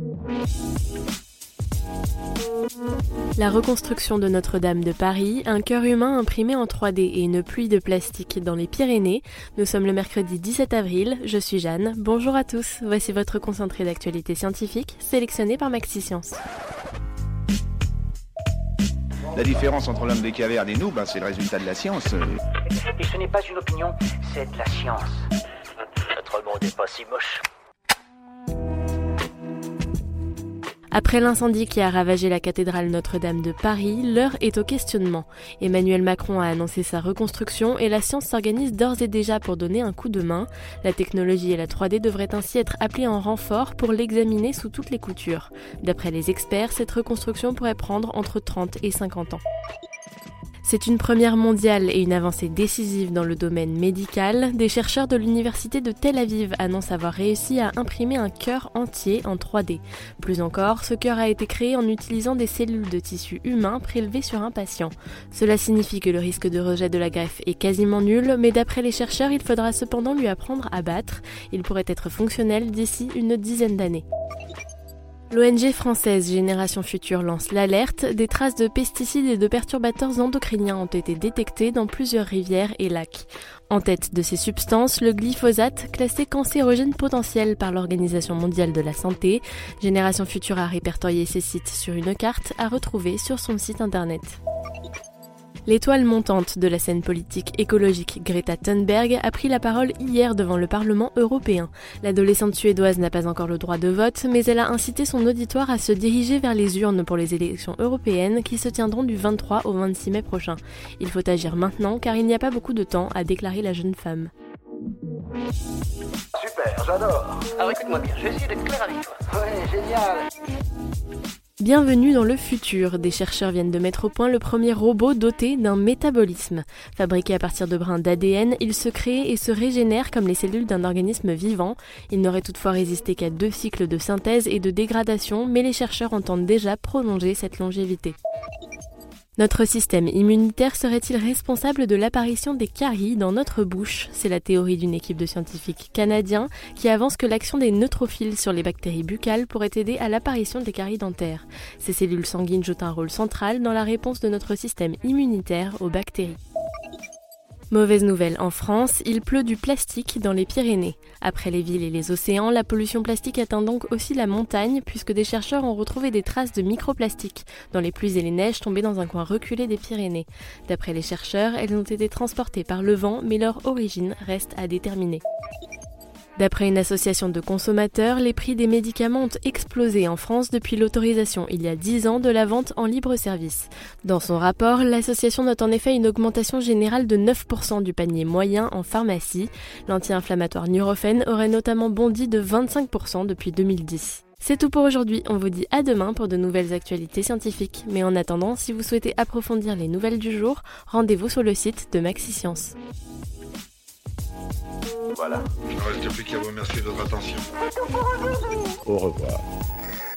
La reconstruction de Notre-Dame de Paris, un cœur humain imprimé en 3D et une pluie de plastique dans les Pyrénées. Nous sommes le mercredi 17 avril, je suis Jeanne. Bonjour à tous, voici votre concentré d'actualité scientifique sélectionné par Maxi-Science. La différence entre l'homme des cavernes et nous, c'est le résultat de la science. Et ce n'est pas une opinion, c'est de la science. Notre monde n'est pas si moche. Après l'incendie qui a ravagé la cathédrale Notre-Dame de Paris, l'heure est au questionnement. Emmanuel Macron a annoncé sa reconstruction et la science s'organise d'ores et déjà pour donner un coup de main. La technologie et la 3D devraient ainsi être appelées en renfort pour l'examiner sous toutes les coutures. D'après les experts, cette reconstruction pourrait prendre entre 30 et 50 ans. C'est une première mondiale et une avancée décisive dans le domaine médical. Des chercheurs de l'université de Tel Aviv annoncent avoir réussi à imprimer un cœur entier en 3D. Plus encore, ce cœur a été créé en utilisant des cellules de tissu humain prélevées sur un patient. Cela signifie que le risque de rejet de la greffe est quasiment nul, mais d'après les chercheurs, il faudra cependant lui apprendre à battre. Il pourrait être fonctionnel d'ici une dizaine d'années. L'ONG française Génération Future lance l'alerte. Des traces de pesticides et de perturbateurs endocriniens ont été détectées dans plusieurs rivières et lacs. En tête de ces substances, le glyphosate, classé cancérogène potentiel par l'Organisation mondiale de la santé. Génération Future a répertorié ces sites sur une carte à retrouver sur son site internet. L'étoile montante de la scène politique écologique Greta Thunberg a pris la parole hier devant le Parlement européen. L'adolescente suédoise n'a pas encore le droit de vote, mais elle a incité son auditoire à se diriger vers les urnes pour les élections européennes qui se tiendront du 23 au 26 mai prochain. Il faut agir maintenant car il n'y a pas beaucoup de temps, a déclaré la jeune femme. Super, j'adore. Alors écoute-moi bien, je vais essayer d'être clair avec toi. Ouais, génial. Bienvenue dans le futur. Des chercheurs viennent de mettre au point le premier robot doté d'un métabolisme. Fabriqué à partir de brins d'ADN, il se crée et se régénère comme les cellules d'un organisme vivant. Il n'aurait toutefois résisté qu'à 2 cycles de synthèse et de dégradation, mais les chercheurs entendent déjà prolonger cette longévité. Notre système immunitaire serait-il responsable de l'apparition des caries dans notre bouche ? C'est la théorie d'une équipe de scientifiques canadiens qui avance que l'action des neutrophiles sur les bactéries buccales pourrait aider à l'apparition des caries dentaires. Ces cellules sanguines jouent un rôle central dans la réponse de notre système immunitaire aux bactéries. Mauvaise nouvelle, en France, il pleut du plastique dans les Pyrénées. Après les villes et les océans, la pollution plastique atteint donc aussi la montagne puisque des chercheurs ont retrouvé des traces de microplastiques dans les pluies et les neiges tombées dans un coin reculé des Pyrénées. D'après les chercheurs, elles ont été transportées par le vent, mais leur origine reste à déterminer. D'après une association de consommateurs, les prix des médicaments ont explosé en France depuis l'autorisation il y a 10 ans de la vente en libre service. Dans son rapport, l'association note en effet une augmentation générale de 9% du panier moyen en pharmacie. L'anti-inflammatoire Nurofen aurait notamment bondi de 25% depuis 2010. C'est tout pour aujourd'hui, on vous dit à demain pour de nouvelles actualités scientifiques. Mais en attendant, si vous souhaitez approfondir les nouvelles du jour, rendez-vous sur le site de Maxi-Science. Voilà. Il ne reste plus qu'à vous remercier de votre attention. Au revoir.